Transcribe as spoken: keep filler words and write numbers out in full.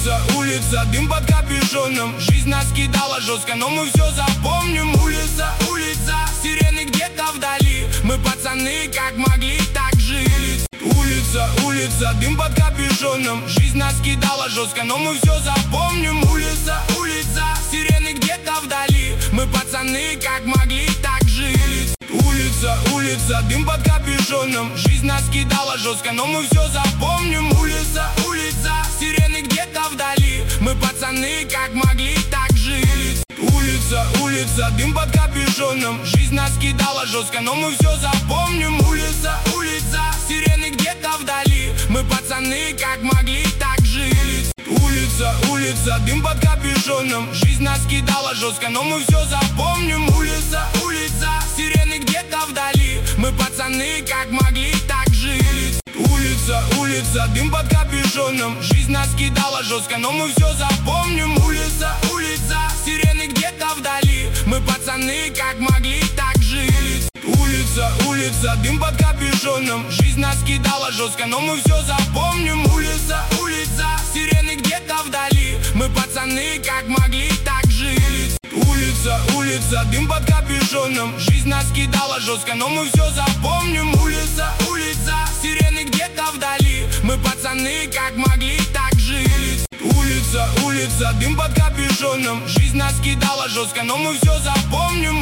Улица, улица, дым под капюшоном. Жизнь нас кидала жестко, но мы все запомним. Улица, улица, сирены где-то вдали. Мы пацаны как могли, так жили. Улица, улица, дым под капюшоном. Жизнь нас кидала жестко, но мы все запомним. Улица, улица, сирены где-то вдали. Мы пацаны как могли, так жили. Улица, улица, дым под капюшоном. Жизнь нас кидала жестко, но мы все запомним. Улица, улица, сирены где-то вдали. Мы пацаны как могли, так жили. Улица, улица, дым под капюшоном. Жизнь нас кидала жестко, но мы все запомним. Улица, улица, сирены где-то вдали. Мы пацаны как могли, так жили. Улица, улица, дым под капюшоном. Жизнь нас кидала жестко, но мы все запомним. Улица, улица, сирены где-то вдали. Мы пацаны как могли, так жили. Улица, улица, дым под капюшоном. Жизнь нас кидала жестко, но мы все запомним. Улица, улица, сирены где-то вдали. Мы пацаны как могли, так жили. Улица, улица, дым под капюшоном. Жизнь нас кидала жестко, но мы все запомним. Улица, улица, сирены где-то вдали. Мы пацаны как могли, так жили. Улица, улица, дым под капюшоном. Жизнь нас кидала жестко, но мы все запомним. Улица, улица, сирены где-то вдали. Мы пацаны как могли, так жили. Улица, улица, дым под капюшоном. Жизнь нас кидала жестко, но мы все запомним.